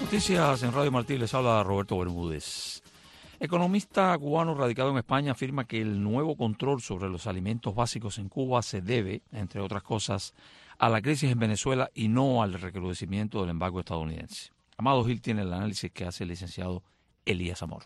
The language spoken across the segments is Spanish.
Noticias en Radio Martí, les habla Roberto Bermúdez. Economista cubano radicado en España afirma que el nuevo control sobre los alimentos básicos en Cuba se debe, entre otras cosas, a la crisis en Venezuela y no al recrudecimiento del embargo estadounidense. Amado Gil tiene el análisis que hace el licenciado Elías Amor.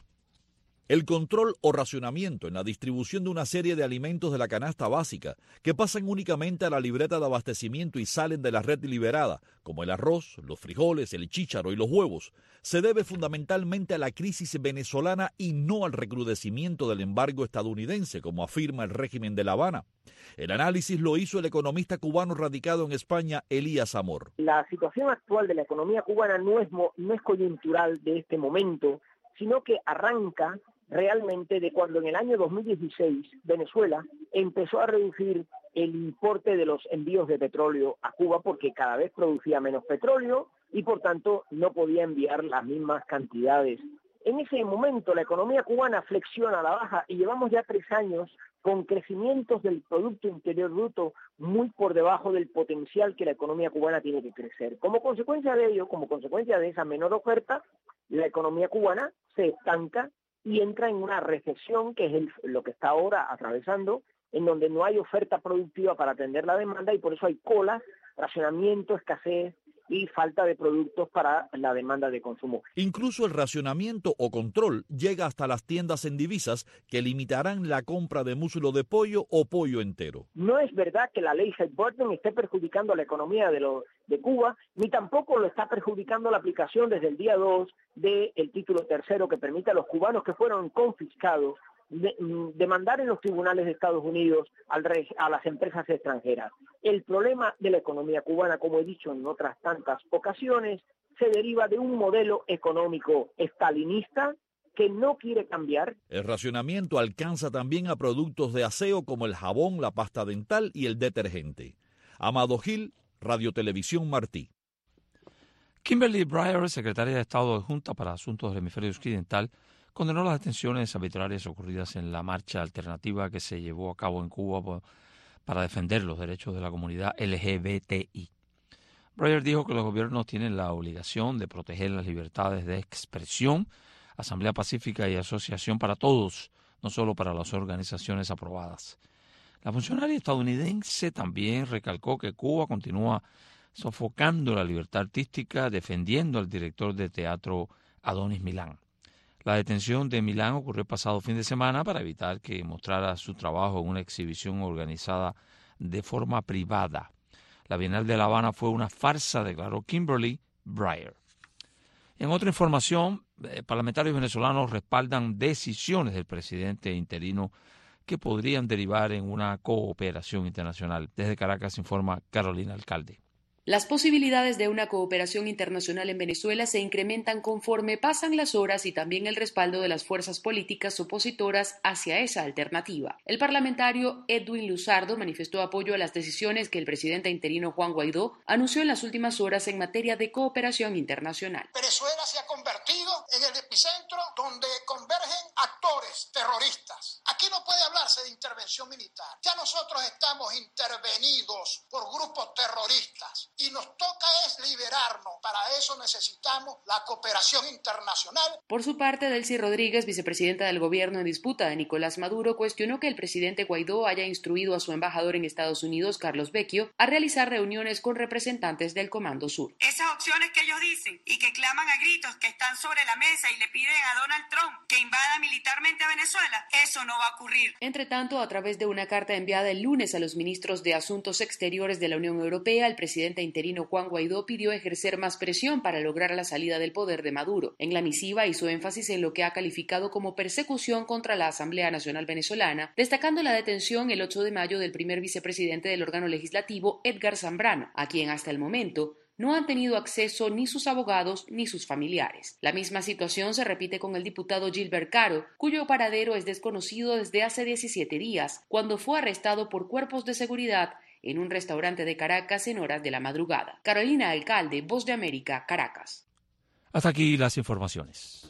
El control o racionamiento en la distribución de una serie de alimentos de la canasta básica que pasan únicamente a la libreta de abastecimiento y salen de la red liberada, como el arroz, los frijoles, el chícharo y los huevos, se debe fundamentalmente a la crisis venezolana y no al recrudecimiento del embargo estadounidense, como afirma el régimen de La Habana. El análisis lo hizo el economista cubano radicado en España, Elías Amor. La situación actual de la economía cubana no es coyuntural de este momento, sino que arranca realmente de cuando en el año 2016 Venezuela empezó a reducir el importe de los envíos de petróleo a Cuba porque cada vez producía menos petróleo y por tanto no podía enviar las mismas cantidades. En ese momento la economía cubana flexiona a la baja y llevamos ya 3 años con crecimientos del Producto Interior Bruto muy por debajo del potencial que la economía cubana tiene que crecer. Como consecuencia de ello, como consecuencia de esa menor oferta, la economía cubana se estanca y entra en una recesión, que es lo que está ahora atravesando, en donde no hay oferta productiva para atender la demanda y por eso hay colas, racionamiento, escasez y falta de productos para la demanda de consumo. Incluso el racionamiento o control llega hasta las tiendas en divisas que limitarán la compra de muslo de pollo o pollo entero. No es verdad que la ley Hart-Burton esté perjudicando a la economía de Cuba, ni tampoco lo está perjudicando la aplicación desde el día 2 del título tercero que permite a los cubanos que fueron confiscados demandar en los tribunales de Estados Unidos a las empresas extranjeras. El problema de la economía cubana, como he dicho en otras tantas ocasiones, se deriva de un modelo económico estalinista que no quiere cambiar. El racionamiento alcanza también a productos de aseo como el jabón, la pasta dental y el detergente. Amado Gil, Radio Televisión Martí. Kimberly Breyer, secretaria de Estado adjunta para Asuntos del Hemisferio Occidental, condenó las detenciones arbitrarias ocurridas en la marcha alternativa que se llevó a cabo en Cuba para defender los derechos de la comunidad LGBTI. Breyer dijo que los gobiernos tienen la obligación de proteger las libertades de expresión, asamblea pacífica y asociación para todos, no solo para las organizaciones aprobadas. La funcionaria estadounidense también recalcó que Cuba continúa sofocando la libertad artística, defendiendo al director de teatro Adonis Milán. La detención de Milán ocurrió el pasado fin de semana para evitar que mostrara su trabajo en una exhibición organizada de forma privada. La Bienal de La Habana fue una farsa, declaró Kimberly Breyer. En otra información, parlamentarios venezolanos respaldan decisiones del presidente interino que podrían derivar en una cooperación internacional. Desde Caracas informa Carolina Alcalde. Las posibilidades de una cooperación internacional en Venezuela se incrementan conforme pasan las horas y también el respaldo de las fuerzas políticas opositoras hacia esa alternativa. El parlamentario Edwin Luzardo manifestó apoyo a las decisiones que el presidente interino Juan Guaidó anunció en las últimas horas en materia de cooperación internacional. Venezuela se ha convertido en el epicentro donde convergen actores terroristas. Aquí no puede hablarse de intervención militar. Ya nosotros estamos intervenidos por grupos terroristas. Y nos toca es liberarnos. Para eso necesitamos la cooperación internacional. Por su parte, Delcy Rodríguez, vicepresidenta del gobierno en disputa de Nicolás Maduro, cuestionó que el presidente Guaidó haya instruido a su embajador en Estados Unidos, Carlos Vecchio, a realizar reuniones con representantes del Comando Sur. Esas opciones que ellos dicen y que claman a gritos que están sobre la mesa y le piden a Donald Trump que invada militarmente a Venezuela, eso no va a ocurrir. Entre tanto, a través de una carta enviada el lunes a los ministros de Asuntos Exteriores de la Unión Europea, el presidente interino Juan Guaidó pidió ejercer más presión para lograr la salida del poder de Maduro. En la misiva hizo énfasis en lo que ha calificado como persecución contra la Asamblea Nacional Venezolana, destacando la detención el 8 de mayo del primer vicepresidente del órgano legislativo, Edgar Zambrano, a quien hasta el momento no han tenido acceso ni sus abogados ni sus familiares. La misma situación se repite con el diputado Gilbert Caro, cuyo paradero es desconocido desde hace 17 días, cuando fue arrestado por cuerpos de seguridad en un restaurante de Caracas en horas de la madrugada. Carolina Alcalde, Voz de América, Caracas. Hasta aquí las informaciones.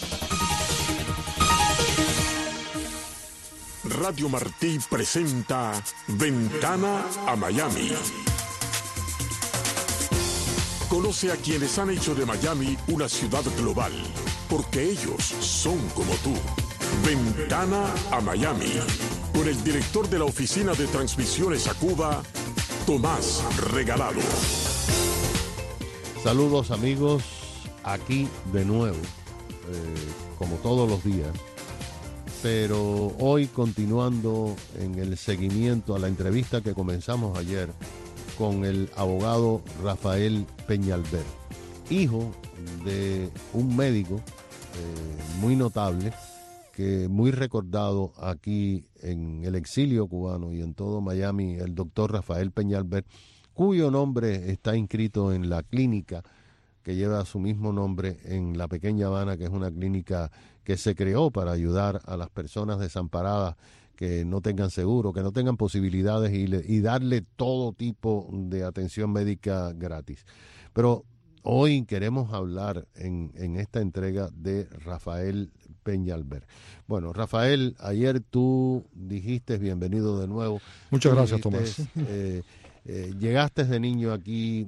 Radio Martí presenta Ventana a Miami. Conoce a quienes han hecho de Miami una ciudad global, porque ellos son como tú. Ventana a Miami, con el director de la Oficina de Transmisiones a Cuba, Tomás Regalado. Saludos amigos, aquí de nuevo, como todos los días, pero hoy continuando en el seguimiento a la entrevista que comenzamos ayer con el abogado Rafael Peñalver, hijo de un médico muy notable, que muy recordado aquí en el exilio cubano y en todo Miami, el doctor Rafael Peñalver, cuyo nombre está inscrito en la clínica que lleva su mismo nombre en la Pequeña Habana, que es una clínica que se creó para ayudar a las personas desamparadas que no tengan seguro, que no tengan posibilidades y darle todo tipo de atención médica gratis. Pero hoy queremos hablar en esta entrega de Rafael Peñalver. Bueno, Rafael, ayer tú dijiste, bienvenido de nuevo. Muchas gracias, Tomás. Llegaste de niño aquí,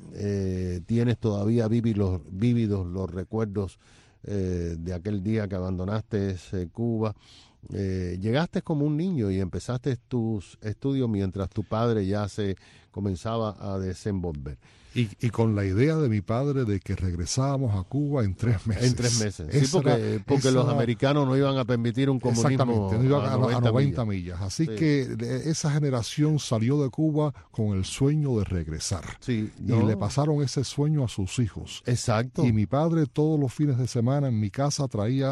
tienes todavía vívidos los recuerdos de aquel día que abandonaste Cuba. Llegaste como un niño y empezaste tus estudios mientras tu padre ya se comenzaba a desenvolver. Y con la idea de mi padre de que regresábamos a Cuba en 3 meses. En 3 meses, sí, porque los americanos no iban a permitir un comunismo. Exactamente, no iban a 90 millas. millas. Así que esa generación salió de Cuba con el sueño de regresar. Sí, y le pasaron ese sueño a sus hijos. Exacto. Y mi padre todos los fines de semana en mi casa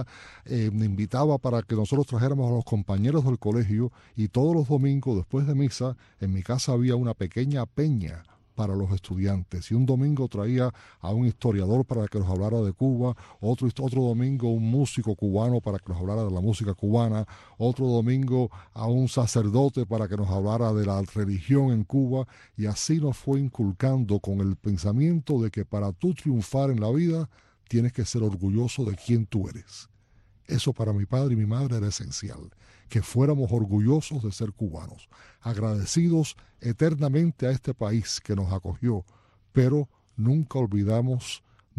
me invitaba para que nosotros trajéramos a los compañeros del colegio, y todos los domingos después de misa en mi casa había una pequeña peña para los estudiantes, y un domingo traía a un historiador para que nos hablara de Cuba, otro domingo un músico cubano para que nos hablara de la música cubana, otro domingo a un sacerdote para que nos hablara de la religión en Cuba, y así nos fue inculcando con el pensamiento de que para tú triunfar en la vida tienes que ser orgulloso de quién tú eres. Eso para mi padre y mi madre era esencial, que fuéramos orgullosos de ser cubanos, agradecidos eternamente a este país que nos acogió, pero nunca olvidarnos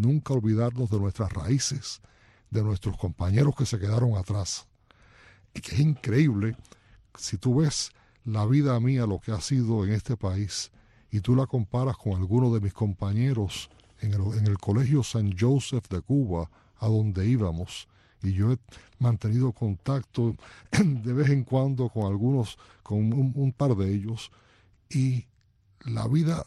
de nuestras raíces, de nuestros compañeros que se quedaron atrás. Y que es increíble, si tú ves la vida mía, lo que ha sido en este país, y tú la comparas con algunos de mis compañeros en el Colegio San Joseph de Cuba, a donde íbamos, y yo he mantenido contacto de vez en cuando con algunos, con un par de ellos, y la vida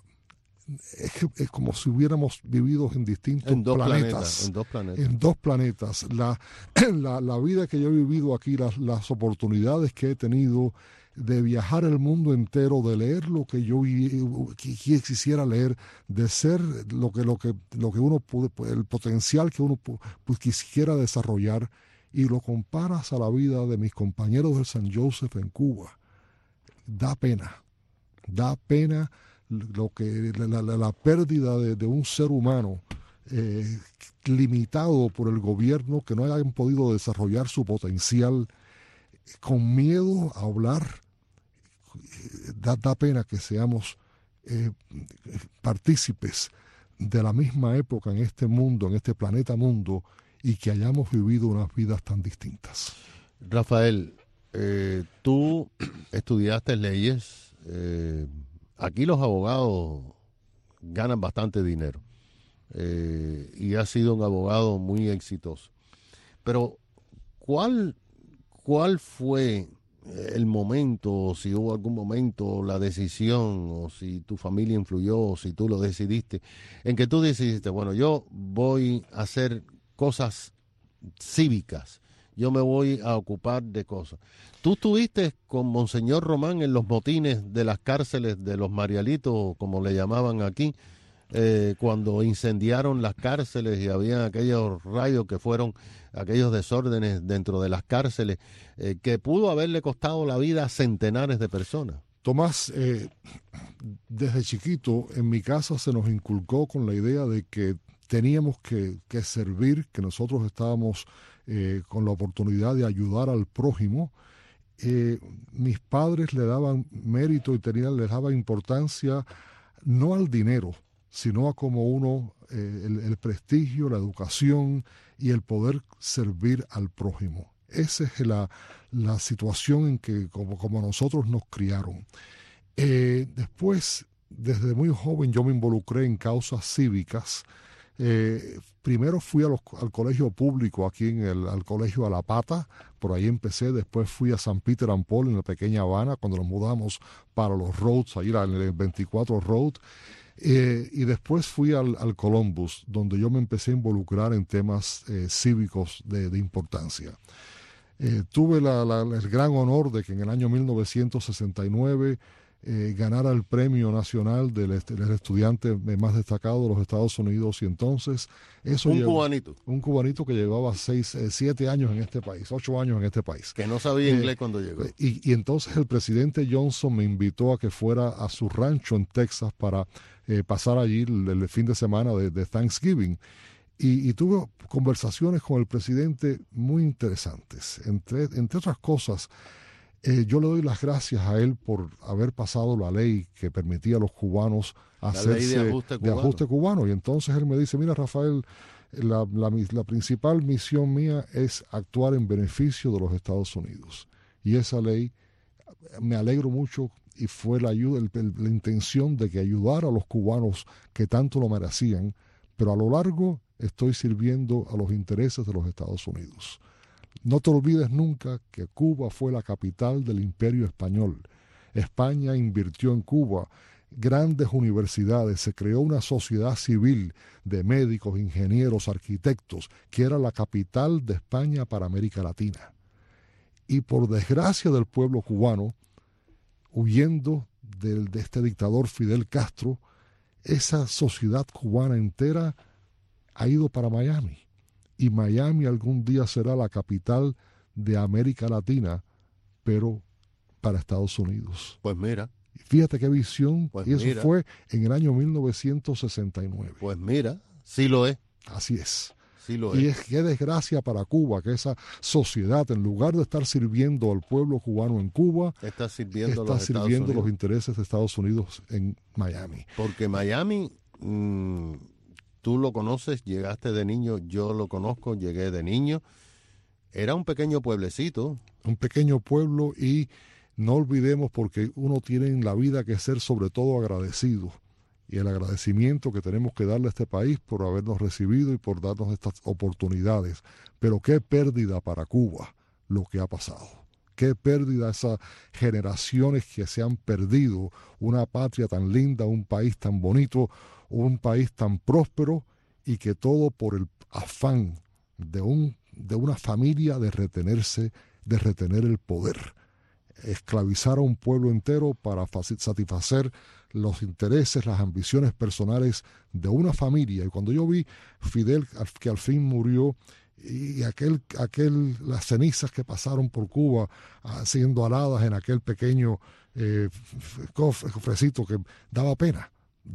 es como si hubiéramos vivido en distintos planetas. En dos planetas. La vida que yo he vivido aquí, las oportunidades que he tenido de viajar el mundo entero, de leer lo que yo quisiera leer, de ser lo que uno puede, el potencial que uno quisiera desarrollar, y lo comparas a la vida de mis compañeros del San Joseph en Cuba. Da pena la pérdida de un ser humano limitado por el gobierno, que no hayan podido desarrollar su potencial, con miedo a hablar. Da pena que seamos partícipes de la misma época en este mundo, en este planeta mundo, y que hayamos vivido unas vidas tan distintas. Rafael, tú estudiaste leyes. Aquí los abogados ganan bastante dinero, y has sido un abogado muy exitoso. Pero ¿cuál fue el momento, o si hubo algún momento, la decisión, o si tu familia influyó, o si tú lo decidiste, en que tú decidiste, bueno, yo voy a hacer cosas cívicas, yo me voy a ocupar de cosas? Tú estuviste con Monseñor Román en los motines de las cárceles de los Marialitos, como le llamaban aquí, cuando incendiaron las cárceles y había aquellos rayos que fueron aquellos desórdenes dentro de las cárceles, que pudo haberle costado la vida a centenares de personas. Tomás, desde chiquito en mi casa se nos inculcó con la idea de que teníamos que servir, que nosotros estábamos con la oportunidad de ayudar al prójimo. Mis padres le daban mérito y les daban importancia no al dinero, sino a como uno, el prestigio, la educación y el poder servir al prójimo. Esa es la situación en que como nosotros nos criaron. Después, desde muy joven, yo me involucré en causas cívicas. Primero fui al colegio público aquí al colegio A La Pata, por ahí empecé. Después fui a San Peter and Paul en la pequeña Habana cuando nos mudamos para los Roads, ahí en el 24 Road. Y después fui al Columbus, donde yo me empecé a involucrar en temas cívicos de importancia. Tuve el gran honor de que en el año 1969 ganara el premio nacional del estudiante más destacado de los Estados Unidos, y entonces eso un cubanito que llevaba 7 años en este país, 8 años en este país, que no sabía inglés cuando llegó, y entonces el presidente Johnson me invitó a que fuera a su rancho en Texas para pasar allí el fin de semana de Thanksgiving, y tuve conversaciones con el presidente muy interesantes. Entre otras cosas, yo le doy las gracias a él por haber pasado la ley que permitía a los cubanos hacerse de ajuste cubano. Y entonces él me dice: mira, Rafael, la principal misión mía es actuar en beneficio de los Estados Unidos. Y esa ley, me alegro mucho, y fue la intención de que ayudara a los cubanos que tanto lo merecían, pero a lo largo estoy sirviendo a los intereses de los Estados Unidos. No te olvides nunca que Cuba fue la capital del Imperio Español. España invirtió en Cuba grandes universidades, se creó una sociedad civil de médicos, ingenieros, arquitectos, que era la capital de España para América Latina. Y por desgracia del pueblo cubano, huyendo de este dictador Fidel Castro, esa sociedad cubana entera ha ido para Miami. Y Miami algún día será la capital de América Latina, pero para Estados Unidos. Pues mira. Fíjate qué visión. Pues y eso fue en el año 1969. Pues mira, sí lo es. Así es. Sí lo y es. Qué desgracia para Cuba que esa sociedad, en lugar de estar sirviendo al pueblo cubano en Cuba, está sirviendo los intereses de Estados Unidos en Miami. Porque Miami... tú lo conoces, llegaste de niño, yo lo conozco, llegué de niño. Era un pequeño pueblecito. Un pequeño pueblo, y no olvidemos, porque uno tiene en la vida que ser sobre todo agradecido. Y el agradecimiento que tenemos que darle a este país por habernos recibido y por darnos estas oportunidades. Pero qué pérdida para Cuba lo que ha pasado. Qué pérdida esas generaciones que se han perdido. Una patria tan linda, un país tan bonito, un país tan próspero, y que todo por el afán de una familia de retener el poder. Esclavizar a un pueblo entero para satisfacer los intereses, las ambiciones personales de una familia. Y cuando yo vi Fidel, que al fin murió, y las cenizas que pasaron por Cuba siendo aladas en aquel pequeño cofrecito, que daba pena,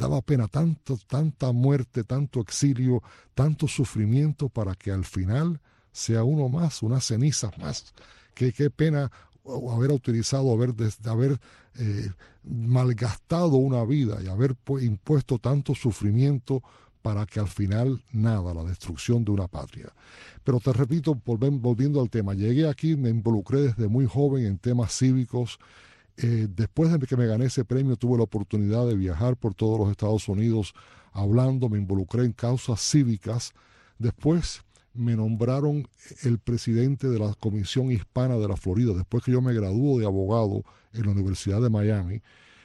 tanta muerte, tanto exilio, tanto sufrimiento, para que al final sea uno más, unas cenizas más. Qué pena haber utilizado, haber malgastado una vida y haber impuesto tanto sufrimiento para que al final nada, la destrucción de una patria. Pero te repito, volviendo al tema, llegué aquí, me involucré desde muy joven en temas cívicos. Después de que me gané ese premio, tuve la oportunidad de viajar por todos los Estados Unidos hablando, me involucré en causas cívicas. Después me nombraron el presidente de la Comisión Hispana de la Florida, después que yo me graduó de abogado en la Universidad de Miami.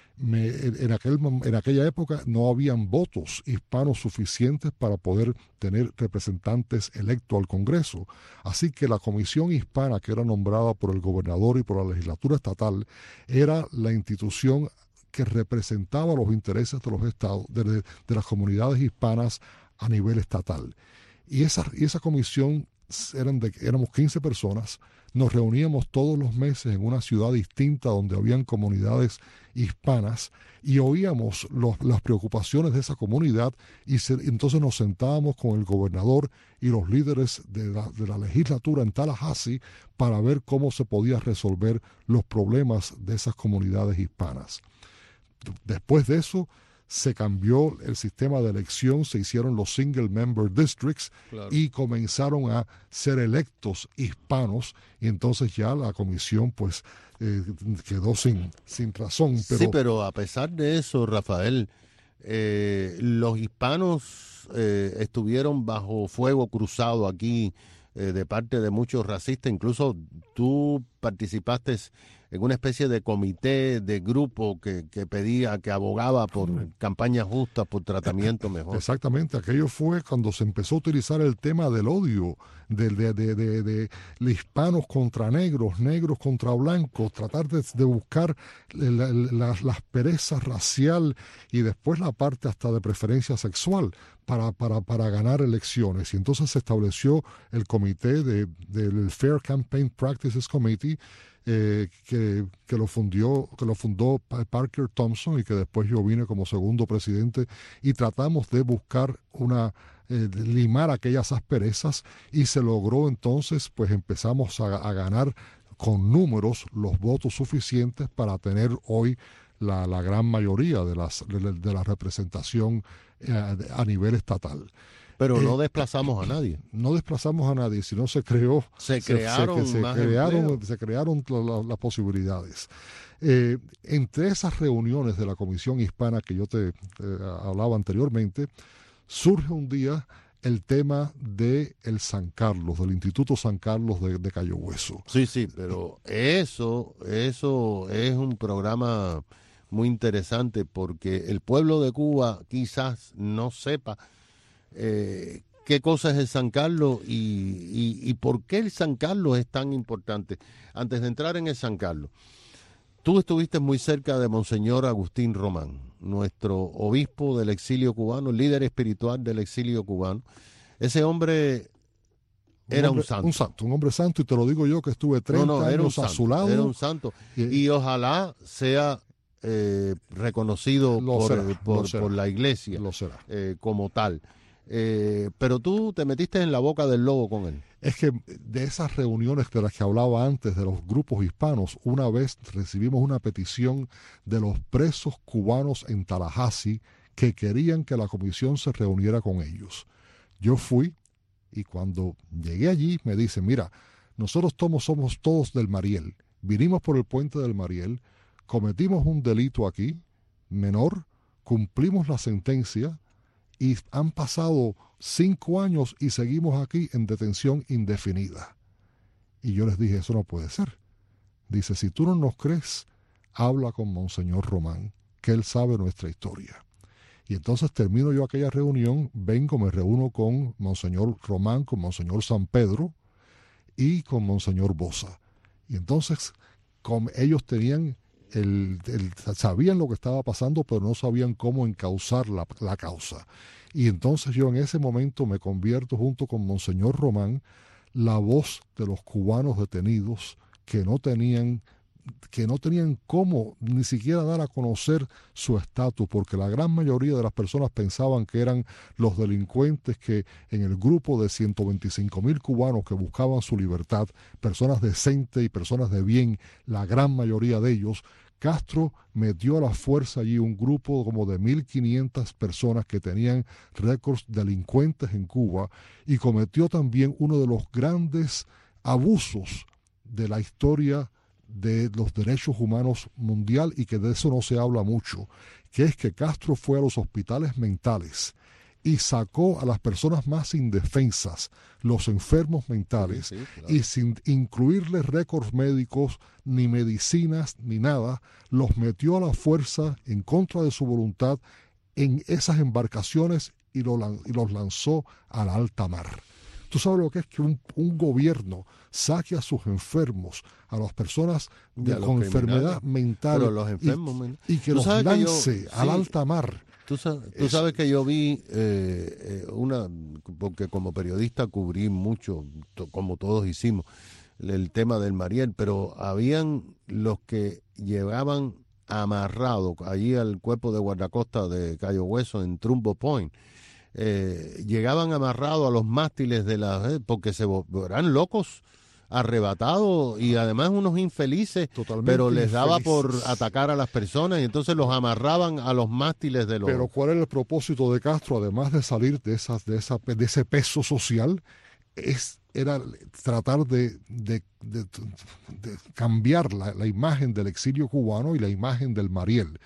En aquella época no habían votos hispanos suficientes para poder tener representantes electos al Congreso. Así que la Comisión Hispana, que era nombrada por el gobernador y por la legislatura estatal, era la institución que representaba los intereses de los estados, de las comunidades hispanas a nivel estatal. Y esa comisión, éramos 15 personas, nos reuníamos todos los meses en una ciudad distinta donde habían comunidades hispanas, y oíamos las preocupaciones de esa comunidad, y entonces nos sentábamos con el gobernador y los líderes de la legislatura en Tallahassee para ver cómo se podía resolver los problemas de esas comunidades hispanas. Después de eso, se cambió el sistema de elección, se hicieron los single member districts, claro, y comenzaron a ser electos hispanos, y entonces ya la comisión pues quedó sin razón. Pero... Sí, pero a pesar de eso, Rafael, los hispanos estuvieron bajo fuego cruzado aquí de parte de muchos racistas. Incluso tú participaste en una especie de comité, de grupo que pedía, que abogaba por campañas justas, por tratamiento mejor. Exactamente, aquello fue cuando se empezó a utilizar el tema del odio, de hispanos contra negros, negros contra blancos, tratar de buscar la aspereza racial y después la parte hasta de preferencia sexual para ganar elecciones. Y entonces se estableció el comité del Fair Campaign Practices Committee, que lo fundó Parker Thompson, y que después yo vine como segundo presidente, y tratamos de buscar limar aquellas asperezas, y se logró. Entonces pues empezamos a ganar con números los votos suficientes para tener hoy la gran mayoría de la representación a nivel estatal. Pero no desplazamos a nadie. No desplazamos a nadie, sino se crearon las posibilidades. Entre esas reuniones de la Comisión Hispana que yo te hablaba anteriormente, surge un día el tema de el San Carlos, del Instituto San Carlos de Cayo Hueso. Sí, pero eso es un programa muy interesante, porque el pueblo de Cuba quizás no sepa qué cosa es el San Carlos y por qué el San Carlos es tan importante. Antes de entrar en el San Carlos, tú estuviste muy cerca de Monseñor Agustín Román, nuestro obispo del exilio cubano, líder espiritual del exilio cubano. Ese hombre era un santo. Un hombre santo, y te lo digo yo que estuve 30 años a su lado. Era un santo, y ojalá sea reconocido por la iglesia como tal. Pero tú te metiste en la boca del lobo con él. Es que de esas reuniones de las que hablaba antes, de los grupos hispanos, una vez recibimos una petición de los presos cubanos en Tallahassee que querían que la comisión se reuniera con ellos. Yo fui, y cuando llegué allí me dicen: mira, nosotros somos todos del Mariel, vinimos por el puente del Mariel, cometimos un delito aquí, menor, cumplimos la sentencia, y han pasado 5 años y seguimos aquí en detención indefinida. Y yo les dije: eso no puede ser. Dice: si tú no nos crees, habla con Monseñor Román, que él sabe nuestra historia. Y entonces termino yo aquella reunión, me reúno con Monseñor Román, con Monseñor San Pedro y con Monseñor Bosa. Y entonces ellos tenían sabían lo que estaba pasando, pero no sabían cómo encauzar la causa. Y entonces yo en ese momento me convierto, junto con Monseñor Román, la voz de los cubanos detenidos que no tenían cómo ni siquiera dar a conocer su estatus, porque la gran mayoría de las personas pensaban que eran los delincuentes que en el grupo de 125,000 cubanos que buscaban su libertad, personas decentes y personas de bien, la gran mayoría de ellos. Castro metió a la fuerza allí un grupo como de 1,500 personas que tenían récords delincuentes en Cuba, y cometió también uno de los grandes abusos de la historia de los derechos humanos mundial, y que de eso no se habla mucho, que es que Castro fue a los hospitales mentales y sacó a las personas más indefensas, los enfermos mentales, claro, y sin incluirles récords médicos, ni medicinas, ni nada, los metió a la fuerza, en contra de su voluntad, en esas embarcaciones y los lanzó a la alta mar. Tú sabes lo que es que un gobierno saque a sus enfermos, a las personas con enfermedad mental, y que los lance a la alta mar. Tú sabes que yo vi porque como periodista cubrí mucho, como todos hicimos, el tema del Mariel, pero habían los que llevaban amarrado allí al cuerpo de guardacosta de Cayo Hueso en Trumbo Point. Llegaban amarrados a los mástiles porque eran locos arrebatados y además unos infelices, Totalmente pero les daba por infelices. atacar a las personas y entonces los amarraban a los mástiles de los... Pero ¿cuál era el propósito de Castro, además de salir de ese peso social? Era tratar de cambiar la imagen del exilio cubano y la imagen del Mariel.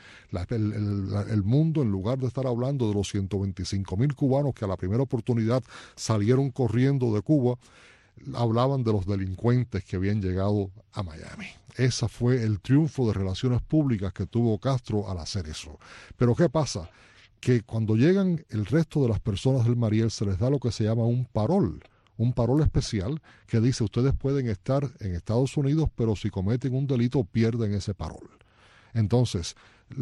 El mundo, en lugar de estar hablando de los 125,000 cubanos que a la primera oportunidad salieron corriendo de Cuba, hablaban de los delincuentes que habían llegado a Miami. Ese fue el triunfo de relaciones públicas que tuvo Castro al hacer eso. Pero ¿qué pasa? Que cuando llegan el resto de las personas del Mariel se les da lo que se llama un parol especial que dice ustedes pueden estar en Estados Unidos, pero si cometen un delito pierden ese parol. Entonces,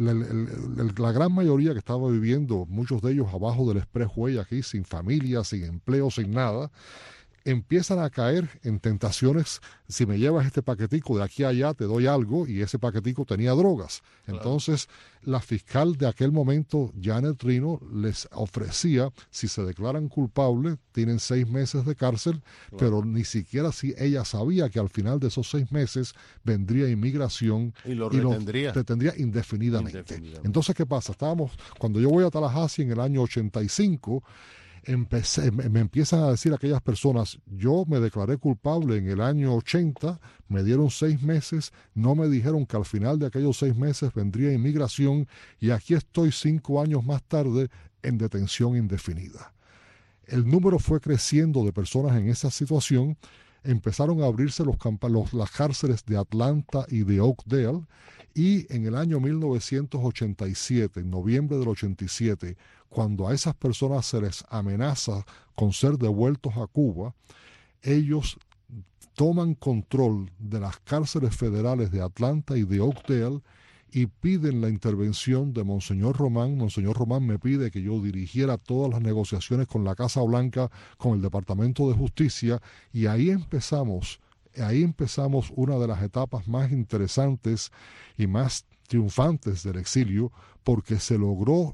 la gran mayoría que estaba viviendo, muchos de ellos abajo del expressway aquí, sin familia, sin empleo, sin nada, empiezan a caer en tentaciones. Si me llevas este paquetico de aquí a allá te doy algo, y ese paquetico tenía drogas. Entonces la fiscal de aquel momento, Janet Reno, les ofrecía, si se declaran culpables tienen 6 meses de cárcel, pero ni siquiera si ella sabía que al final de esos 6 meses vendría inmigración y lo retendría indefinidamente. Entonces, ¿qué pasa? Cuando yo voy a Tallahassee en el año 85, me empiezan a decir aquellas personas, yo me declaré culpable en el año 80, me dieron 6 meses, no me dijeron que al final de aquellos 6 meses vendría inmigración, y aquí estoy 5 años más tarde en detención indefinida. El número fue creciendo de personas en esa situación. Empezaron a abrirse las cárceles de Atlanta y de Oakdale, y en el año 1987, en noviembre del 87, cuando a esas personas se les amenaza con ser devueltos a Cuba, ellos toman control de las cárceles federales de Atlanta y de Oakdale y piden la intervención de Monseñor Román. Monseñor Román me pide que yo dirigiera todas las negociaciones con la Casa Blanca, con el Departamento de Justicia, y ahí empezamos una de las etapas más interesantes y más triunfantes del exilio, porque se logró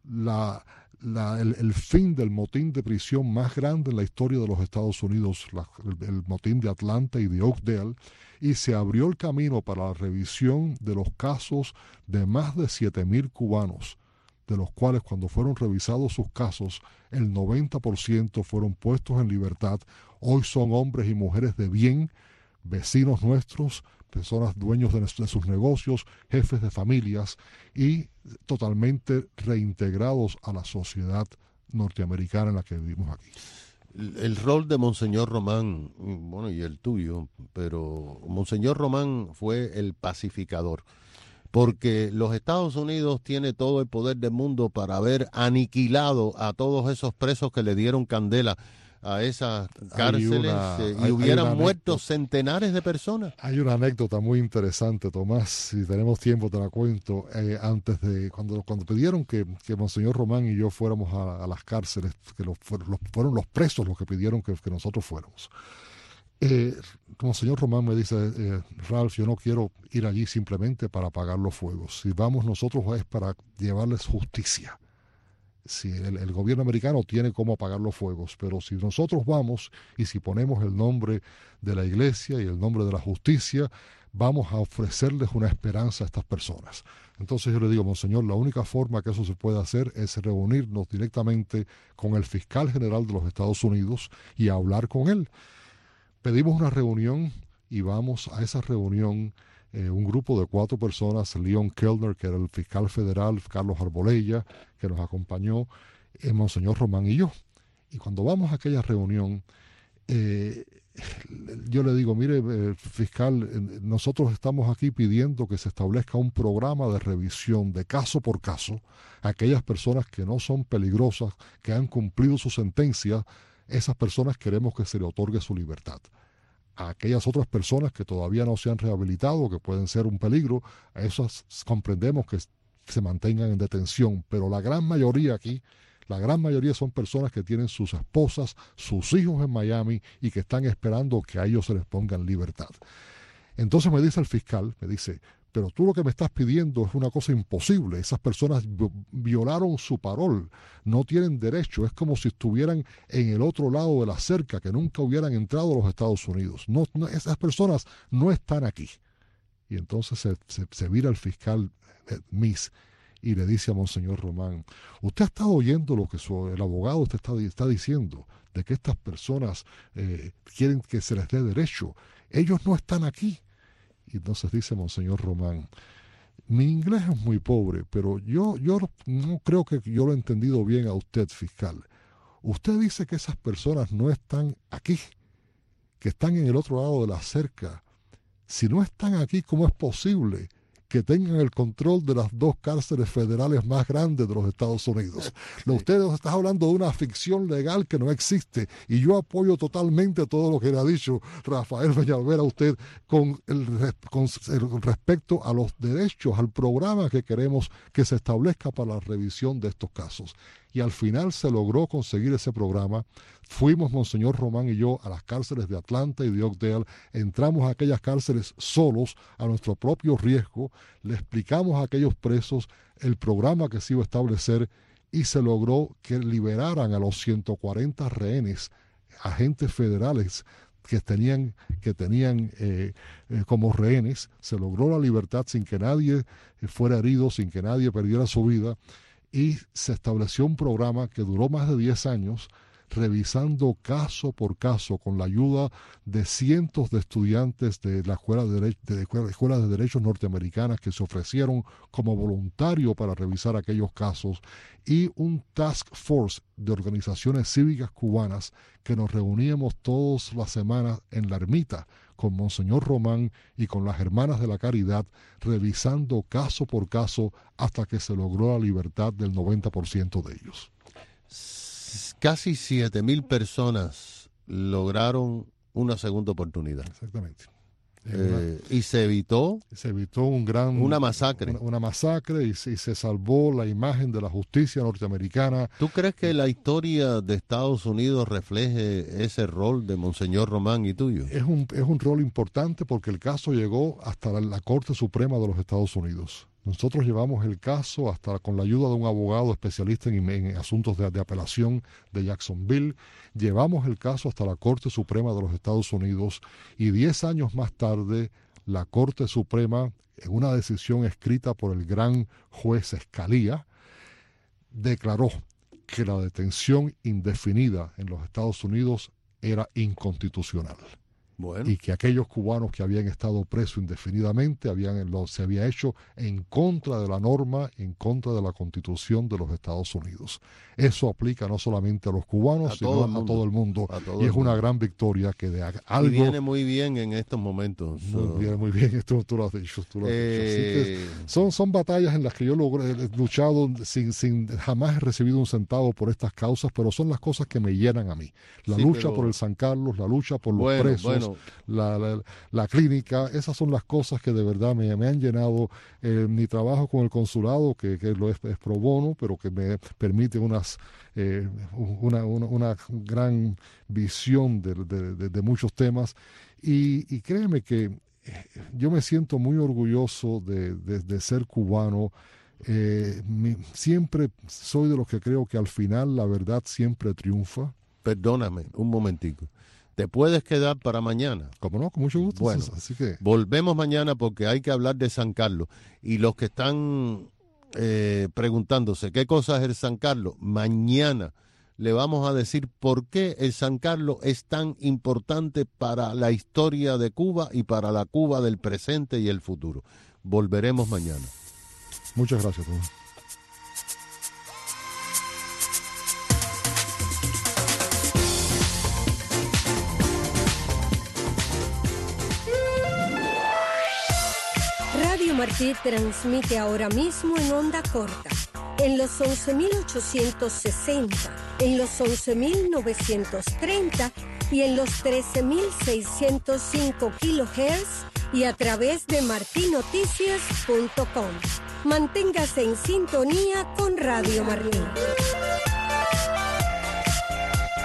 el fin del motín de prisión más grande en la historia de los Estados Unidos, el motín de Atlanta y de Oakdale, y se abrió el camino para la revisión de los casos de más de 7,000 cubanos, de los cuales cuando fueron revisados sus casos, el 90% fueron puestos en libertad. Hoy son hombres y mujeres de bien, vecinos nuestros, personas dueños de sus negocios, jefes de familias y totalmente reintegrados a la sociedad norteamericana en la que vivimos aquí. El rol de Monseñor Román, bueno, y el tuyo, pero Monseñor Román fue el pacificador, porque los Estados Unidos tiene todo el poder del mundo para haber aniquilado a todos esos presos que le dieron candela a esas cárceles y hubieran muerto centenares de personas. Hay una anécdota muy interesante, Tomás, si tenemos tiempo te la cuento. Antes de cuando pidieron que Monseñor Román y yo fuéramos a las cárceles, que fueron los presos los que pidieron que nosotros fuéramos. Monseñor Román me dice, Ralph, yo no quiero ir allí simplemente para apagar los fuegos. Si vamos nosotros es para llevarles justicia. Si el gobierno americano tiene cómo apagar los fuegos, pero si nosotros vamos y si ponemos el nombre de la iglesia y el nombre de la justicia, vamos a ofrecerles una esperanza a estas personas. Entonces yo le digo, Monseñor, la única forma que eso se puede hacer es reunirnos directamente con el fiscal general de los Estados Unidos y hablar con él. Pedimos una reunión y vamos a esa reunión. Un grupo de 4 personas, Leon Kellner, que era el fiscal federal, Carlos Arbolella, que nos acompañó, Monseñor Román y yo. Y cuando vamos a aquella reunión, yo le digo, mire, fiscal, nosotros estamos aquí pidiendo que se establezca un programa de revisión de caso por caso a aquellas personas que no son peligrosas, que han cumplido su sentencia. Esas personas queremos que se le otorgue su libertad. A aquellas otras personas que todavía no se han rehabilitado, que pueden ser un peligro, a esas comprendemos que se mantengan en detención, pero la gran mayoría son personas que tienen sus esposas, sus hijos en Miami y que están esperando que a ellos se les ponga en libertad. Entonces me dice el fiscal, pero tú lo que me estás pidiendo es una cosa imposible. Esas personas violaron su parol, no tienen derecho. Es como si estuvieran en el otro lado de la cerca, que nunca hubieran entrado a los Estados Unidos. No, esas personas no están aquí. Y entonces se vira el fiscal Miss y le dice a Monseñor Román: usted ha estado oyendo lo que el abogado usted está diciendo, de que estas personas quieren que se les dé derecho. Ellos no están aquí. Y entonces dice Monseñor Román: mi inglés es muy pobre, pero yo no creo que yo lo he entendido bien a usted, fiscal. Usted dice que esas personas no están aquí, que están en el otro lado de la cerca. Si no están aquí, ¿cómo es posible que tengan el control de las 2 cárceles federales más grandes de los Estados Unidos? Usted nos está hablando de una ficción legal que no existe, y yo apoyo totalmente todo lo que le ha dicho Rafael Peñalver a usted con respecto a los derechos, al programa que queremos que se establezca para la revisión de estos casos. Y al final se logró conseguir ese programa. Fuimos, Monseñor Román y yo, a las cárceles de Atlanta y de Oakdale. Entramos a aquellas cárceles solos, a nuestro propio riesgo. Le explicamos a aquellos presos el programa que se iba a establecer, y se logró que liberaran a los 140 rehenes, agentes federales que tenían como rehenes. Se logró la libertad sin que nadie fuera herido, sin que nadie perdiera su vida. Y se estableció un programa que duró más de 10 años, revisando caso por caso, con la ayuda de cientos de estudiantes de la Escuela de Derechos norteamericanas que se ofrecieron como voluntario para revisar aquellos casos, y un task force de organizaciones cívicas cubanas que nos reuníamos todas las semanas en la ermita con Monseñor Román y con las Hermanas de la Caridad, revisando caso por caso hasta que se logró la libertad del 90% de ellos. Casi 7,000 personas lograron una segunda oportunidad. Exactamente. Y se evitó una masacre. Una masacre, y se salvó la imagen de la justicia norteamericana. ¿Tú crees que la historia de Estados Unidos refleje ese rol de Monseñor Román y tuyo? Es un rol importante, porque el caso llegó hasta la Corte Suprema de los Estados Unidos. Nosotros llevamos el caso hasta, con la ayuda de un abogado especialista en asuntos de apelación de Jacksonville, llevamos el caso hasta la Corte Suprema de los Estados Unidos, y 10 años más tarde la Corte Suprema, en una decisión escrita por el gran juez Scalia, declaró que la detención indefinida en los Estados Unidos era inconstitucional. Bueno. Y que aquellos cubanos que habían estado presos indefinidamente se había hecho en contra de la norma, en contra de la Constitución de los Estados Unidos. Eso aplica no solamente a los cubanos, sino a todo el mundo. Y es una gran victoria que de algo... Y viene muy bien en estos momentos. Muy bien, esto tú lo has dicho. Así que son batallas en las que yo he luchado sin jamás he recibido un centavo por estas causas, pero son las cosas que me llenan a mí. La lucha por el San Carlos, la lucha por los presos, la clínica, esas son las cosas que de verdad me han llenado. Mi trabajo con el consulado, que lo es pro bono, pero que me permite una gran visión de muchos temas, y créeme que yo me siento muy orgulloso de ser cubano. Siempre soy de los que creo que al final la verdad siempre triunfa. Perdóname un momentico. ¿Te puedes quedar para mañana? Como no, con mucho gusto. Bueno, así que volvemos mañana, porque hay que hablar de San Carlos. Y los que están preguntándose qué cosa es el San Carlos, mañana le vamos a decir por qué el San Carlos es tan importante para la historia de Cuba y para la Cuba del presente y el futuro. Volveremos mañana. Muchas gracias, Tom. Radio Martí transmite ahora mismo en onda corta, en los 11.860, en los 11.930 y en los 13.605 kHz, y a través de martinoticias.com. Manténgase en sintonía con Radio Martí.